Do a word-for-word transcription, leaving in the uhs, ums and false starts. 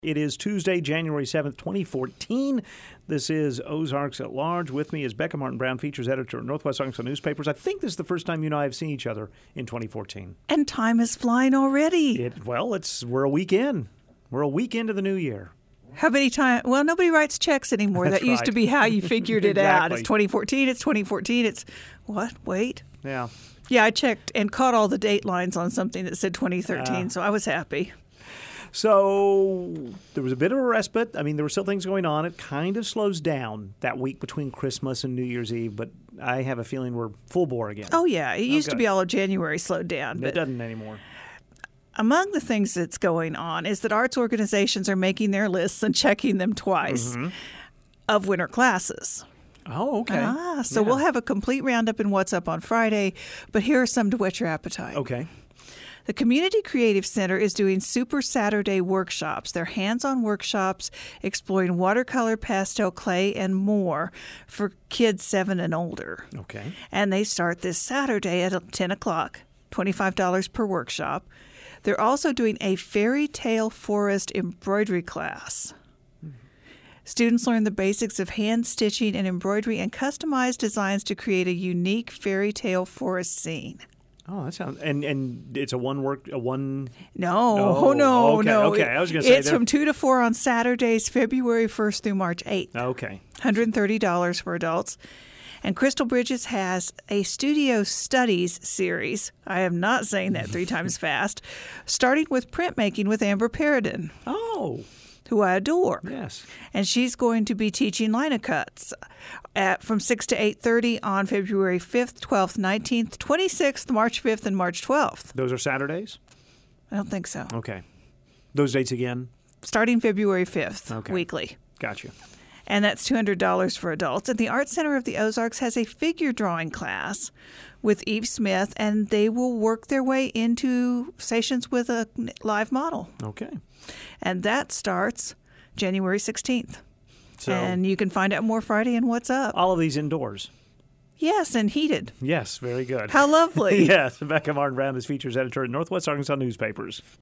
It is Tuesday, January seventh, twenty fourteen. This is Ozarks at Large. With me is Becca Martin Brown, features editor at Northwest Arkansas Newspapers. I think this is the first time you and I have seen each other in twenty fourteen. And time is flying already. It, well, it's we're a week in. We're a week into the new year. How many times? Well, nobody writes checks anymore. That's that used right. to be how you figured it Exactly. out. It's twenty fourteen. It's twenty fourteen. It's what? Wait. Yeah. Yeah, I checked and caught all the date lines on something that said twenty thirteen, Uh, so I was happy. So there was a bit of a respite. I mean, there were still things going on. It kind of slows down that week between Christmas and New Year's Eve, but I have a feeling we're full bore again. Oh, yeah. It used Okay. to be all of January slowed down. It But doesn't anymore. among the things that's going on is that arts organizations are making their lists and checking them twice Mm-hmm. of winter classes. Oh, okay. Ah, so Yeah. we'll have a complete roundup in What's Up on Friday, but here are some to whet your appetite. Okay. The Community Creative Center is doing Super Saturday workshops. They're hands-on workshops exploring watercolor, pastel, clay, and more for kids seven and older. Okay. And they start this Saturday at ten o'clock, twenty-five dollars per workshop. They're also doing a fairy tale forest embroidery class. Students learn the basics of hand stitching and embroidery and customize designs to create a unique fairy tale forest scene. Oh, that sounds and and it's a one work a one. No, Oh, oh, no, okay, no. okay. I was gonna say it's there- from two to four on Saturdays, February first through March eighth. Okay. one hundred thirty dollars for adults. And Crystal Bridges has a Studio Studies series. I am not saying that three times fast. Starting with printmaking with Amber Paradin, Oh, who I adore. yes. And she's going to be teaching lino cuts at from six to eight thirty on February fifth, twelfth, nineteenth, twenty-sixth, March fifth, and March twelfth. Those are Saturdays? I don't think so. Okay. Those dates again? Starting February fifth, Okay. weekly. Got you. And that's two hundred dollars for adults. And the Art Center of the Ozarks has a figure drawing class with Eve Smith, and they will work their way into sessions with a live model. Okay. And that starts January sixteenth. So And you can find out more Friday in What's Up. all of these indoors. Yes, and heated. Yes, very good. How lovely. Yes, Becca Martin Brown is features editor at Northwest Arkansas Newspapers.